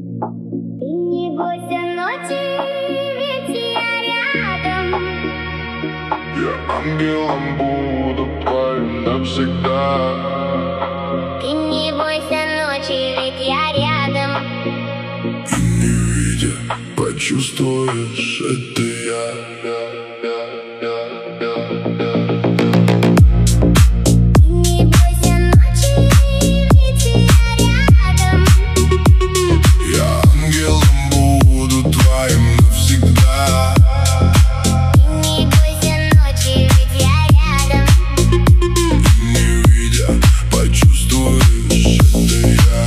Ты не бойся ночи, ведь я рядом. Я ангелом буду твоим навсегда. Ты не бойся ночи, ведь я рядом. И не видя, почувствуешь, это я. Не бойся ночи, ведь я рядом. Я ангелом буду твоим навсегда. Не бойся ночи, ведь я рядом. Не видя, почувствуешь, это я.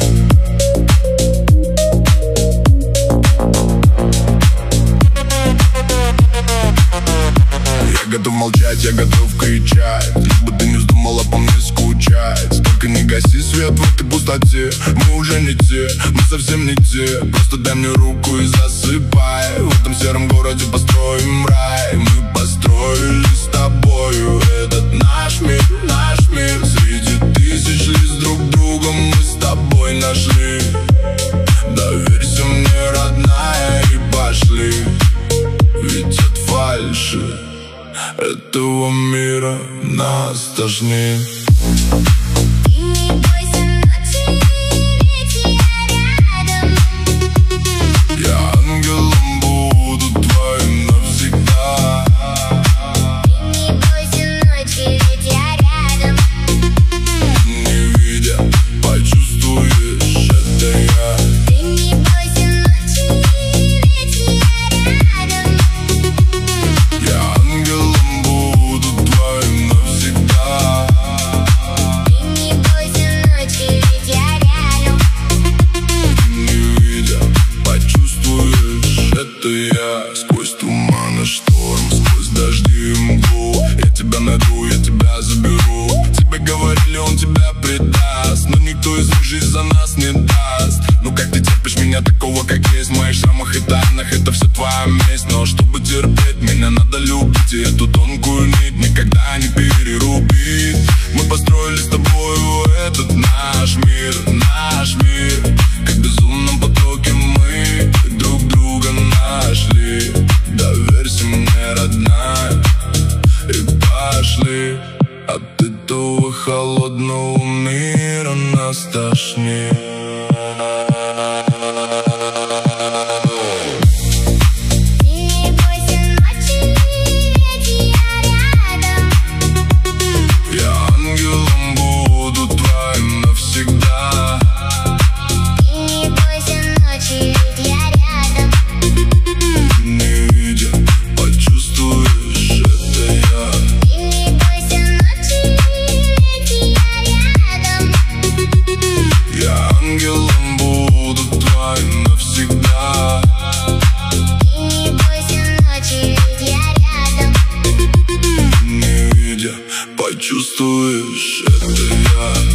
Я готов молчать, я готов кричать, лишь бы ты не вздумала по мне скучать. Только не гаси свет в этой пустоте. Мы уже не те, мы совсем не те. Просто дай мне руку и засыпай. В этом сером городе построим рай. Мы построили с тобою этот наш мир, наш мир. Среди тысяч лиц друг друга мы с тобой нашли. Доверься мне, родная, и пошли. Ведь от фальши этого мира нас тошнит. Не бойся ночи, ведь я рядом. Я ангелом буду твоим навсегда. Не бойся ночи, ведь я рядом. Не видя, почувствуешь, это я. Ты не бойся ночи, ведь я рядом. Я ангелом буду твоим навсегда. Не бойся ночи, ведь я рядом. Не видя, почувствуешь, это я. Сквозь туман и шторм, сквозь дожди и мглу. Я тебя найду, я тебя заберу. Тебе говорили, он тебя предаст, но никто из них жизнь за нас не даст. Ну как ты терпишь меня такого, как есть? В моих шрамах и тайнах это все твоя месть. Но чтобы терпеть, меня надо любить. И эту тонкую нить никогда не перерубить. Мы построили с тобою этот наш мир, наш мир. Как в безумном потоке мы друг друга нашли. Доверься мне, родная, и пошли. От этого холодного мира нас тошнит. Не бойся ночи, ведь я рядом. Я ангелом буду твоим навсегда. Не бойся ночи, ведь я рядом. Не видя, почувствуешь, это я. Не бойся ночи, ведь я рядом. Я ангелом буду твоим навсегда. Не бойся ночи, ведь я рядом. Не видя, почувствуешь, это я.